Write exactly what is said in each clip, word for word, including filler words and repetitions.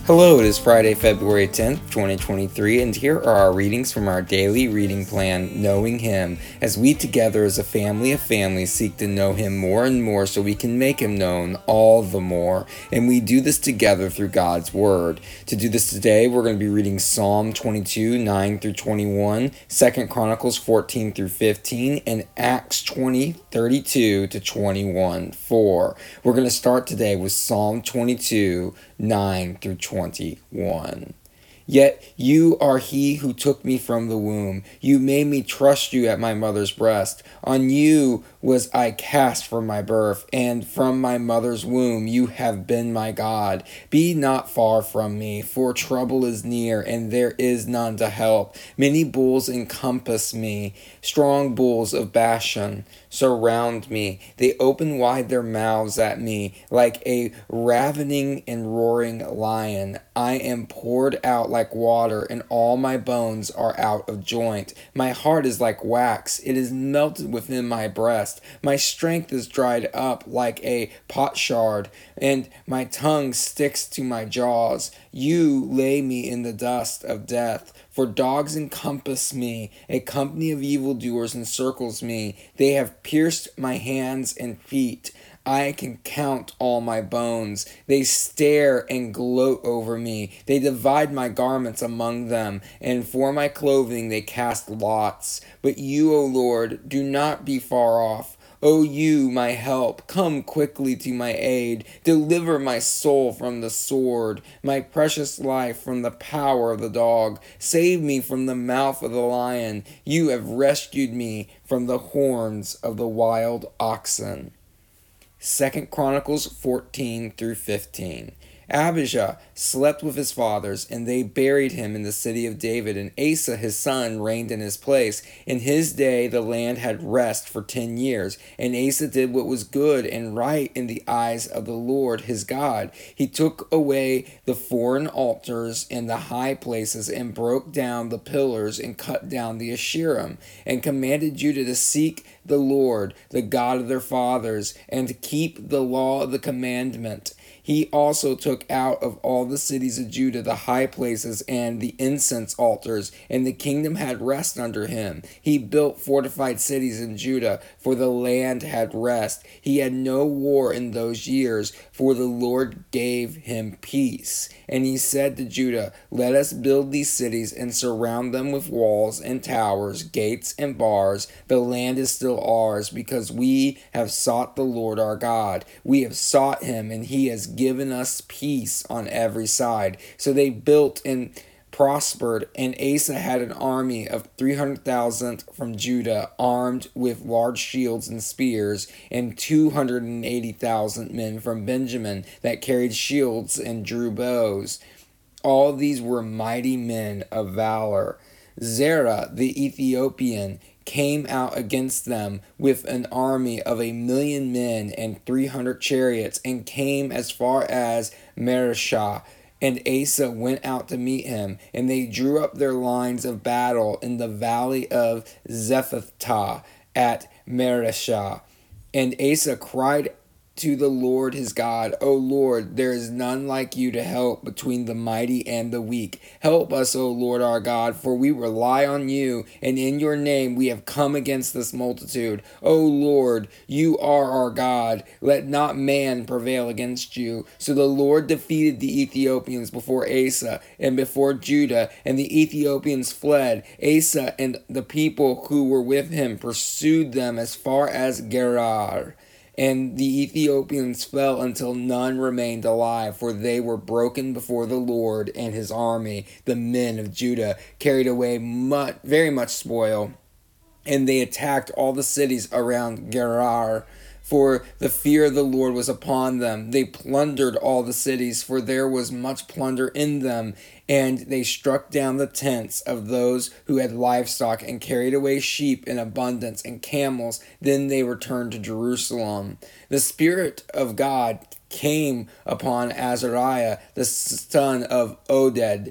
Hello, it is Friday, February tenth, twenty twenty-three, and here are our readings from our daily reading plan, Knowing Him, as we together as a family of families seek to know Him more and more so we can make Him known all the more, and we do this together through God's Word. To do this today, we're going to be reading Psalm twenty-two, nine through twenty-one, Second Chronicles fourteen through fifteen, and Acts twenty, thirty-two to twenty-one, four. We're going to start today with Psalm twenty-two, nine through twenty-one. Yet you are he who took me from the womb. You made me trust you at my mother's breast. On you was I cast from my birth, and from my mother's womb you have been my God. Be not far from me, for trouble is near, and there is none to help. Many bulls encompass me, strong bulls of Bashan surround me. They open wide their mouths at me, like a ravening and roaring lion. I am poured out like water, and all my bones are out of joint. My heart is like wax, it is melted within my breast. My strength is dried up like a potsherd, and my tongue sticks to my jaws. You lay me in the dust of death, for dogs encompass me. A company of evildoers encircles me. They have pierced my hands and feet. I can count all my bones. They stare and gloat over me. They divide my garments among them, and for my clothing they cast lots. But you, O Lord, do not be far off. O you, my help, come quickly to my aid. Deliver my soul from the sword, my precious life from the power of the dog. Save me from the mouth of the lion. You have rescued me from the horns of the wild oxen. Second Chronicles fourteen through fifteen. Abijah slept with his fathers, and they buried him in the city of David, and Asa his son reigned in his place. In his day the land had rest for ten years, and Asa did what was good and right in the eyes of the Lord his God. He took away the foreign altars and the high places, and broke down the pillars, and cut down the Asherim, and commanded Judah to seek the Lord, the God of their fathers, and to keep the law of the commandment. He also took out of all the cities of Judah the high places and the incense altars, and the kingdom had rest under him. He built fortified cities in Judah, for the land had rest. He had no war in those years, for the Lord gave him peace. And he said to Judah, let us build these cities and surround them with walls and towers, gates and bars. The land is still ours, because we have sought the Lord our God. We have sought him, and he has given us peace on every side. So they built and prospered, and Asa had an army of three hundred thousand from Judah, armed with large shields and spears, and two hundred eighty thousand men from Benjamin that carried shields and drew bows. All these were mighty men of valor. Zerah the Ethiopian came out against them with an army of a million men and three hundred chariots, and came as far as Mareshah. And Asa went out to meet him, and they drew up their lines of battle in the valley of Zephathah at Mareshah. And Asa cried to the Lord his God, O Lord, there is none like you to help between the mighty and the weak. Help us, O Lord our God, for we rely on you, and in your name we have come against this multitude. O Lord, you are our God. Let not man prevail against you. So the Lord defeated the Ethiopians before Asa and before Judah, and the Ethiopians fled. Asa and the people who were with him pursued them as far as Gerar. And the Ethiopians fell until none remained alive, for they were broken before the Lord and his army. The men of Judah carried away much, very much spoil, and they attacked all the cities around Gerar. For the fear of the Lord was upon them. They plundered all the cities, for there was much plunder in them. And they struck down the tents of those who had livestock, and carried away sheep in abundance and camels. Then they returned to Jerusalem. The Spirit of God came upon Azariah, the son of Oded,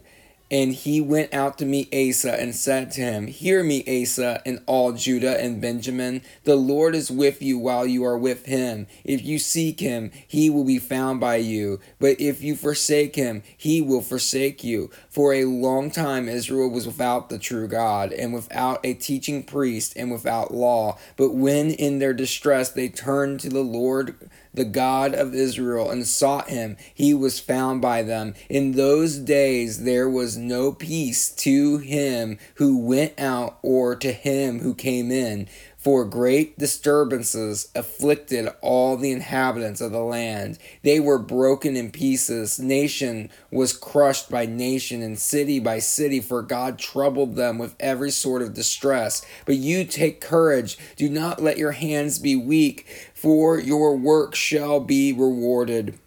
And he went out to meet Asa and said to him, Hear me, Asa, and all Judah and Benjamin. The Lord is with you while you are with him. If you seek him, he will be found by you. But if you forsake him, he will forsake you. For a long time Israel was without the true God, and without a teaching priest, and without law. But when in their distress they turned to the Lord, the God of Israel, and sought him, he was found by them. In those days there was no peace to him who went out, or to him who came in. For great disturbances afflicted all the inhabitants of the land. They were broken in pieces. Nation was crushed by nation, and city by city, for God troubled them with every sort of distress. But you take courage. Do not let your hands be weak, for your work shall be rewarded.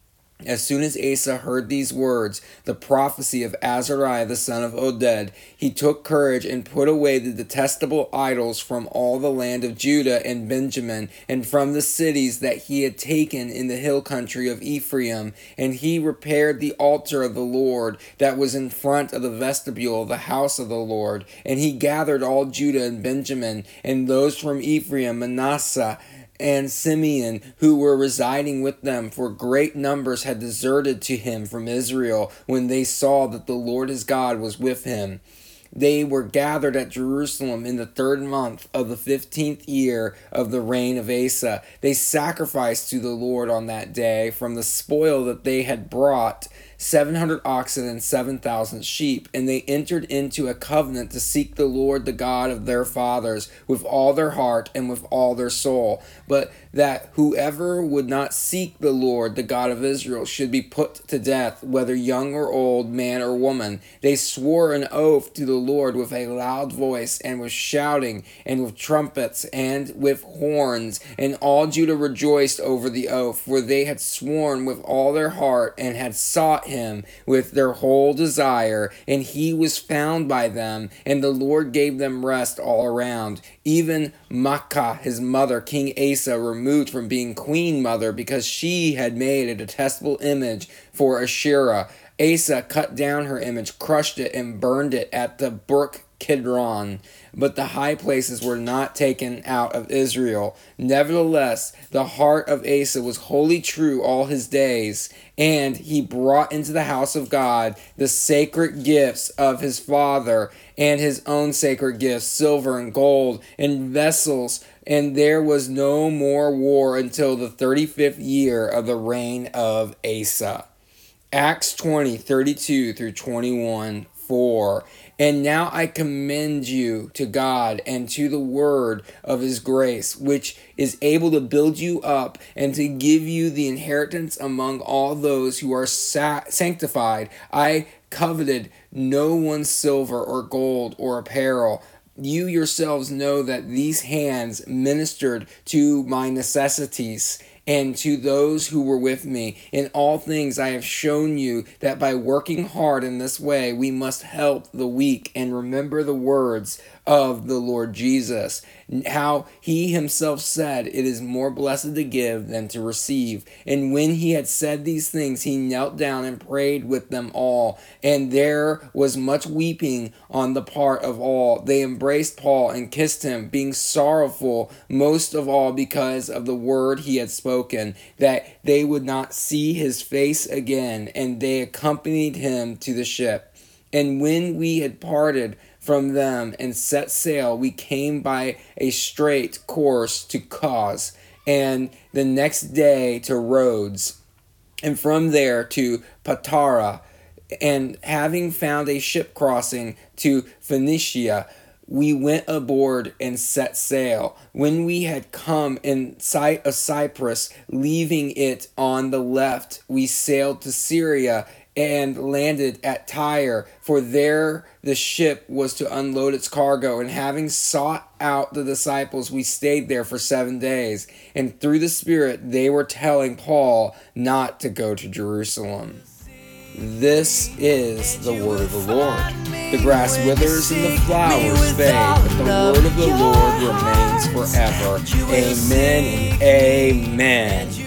As soon as Asa heard these words, the prophecy of Azariah the son of Oded, he took courage and put away the detestable idols from all the land of Judah and Benjamin, and from the cities that he had taken in the hill country of Ephraim. And he repaired the altar of the Lord that was in front of the vestibule of the house of the Lord. And he gathered all Judah and Benjamin, and those from Ephraim, Manasseh, and Simeon, who were residing with them, for great numbers had deserted to him from Israel when they saw that the Lord his God was with him. They were gathered at Jerusalem in the third month of the fifteenth year of the reign of Asa. They sacrificed to the Lord on that day from the spoil that they had brought seven hundred oxen and seven thousand sheep, and they entered into a covenant to seek the Lord, the God of their fathers, with all their heart and with all their soul. But that whoever would not seek the Lord, the God of Israel, should be put to death, whether young or old, man or woman. They swore an oath to the Lord with a loud voice, and with shouting, and with trumpets, and with horns. And all Judah rejoiced over the oath, for they had sworn with all their heart, and had sought him with their whole desire, and he was found by them, and the Lord gave them rest all around. Even Maacah, his mother, King Asa, removed from being queen mother, because she had made a detestable image for Asherah. Asa cut down her image, crushed it, and burned it at the brook Kidron. But the high places were not taken out of Israel. Nevertheless, the heart of Asa was wholly true all his days, and he brought into the house of God the sacred gifts of his father, and his own sacred gifts, silver and gold, and vessels. And there was no more war until the thirty-fifth year of the reign of Asa. Acts twenty, thirty-two through twenty-one, four. And now I commend you to God and to the word of his grace, which is able to build you up and to give you the inheritance among all those who are sa- sanctified. I coveted no one's silver or gold or apparel. You yourselves know that these hands ministered to my necessities and to those who were with me. In all things I have shown you that by working hard in this way we must help the weak, and remember the words of the Lord Jesus, how he himself said, it is more blessed to give than to receive. And when he had said these things, he knelt down and prayed with them all. And there was much weeping on the part of all. They embraced Paul and kissed him, being sorrowful most of all because of the word he had spoken, that they would not see his face again. And they accompanied him to the ship. And when we had parted from them and set sail, we came by a straight course to Cos, and the next day to Rhodes, and from there to Patara. And having found a ship crossing to Phoenicia, we went aboard and set sail. When we had come in sight of Cyprus, leaving it on the left, we sailed to Syria and landed at Tyre, for there the ship was to unload its cargo. And having sought out the disciples, we stayed there for seven days. And through the Spirit they were telling Paul not to go to Jerusalem. This is the word of the Lord. The grass withers and the flowers fade, but the word of the Lord remains forever. Amen and amen.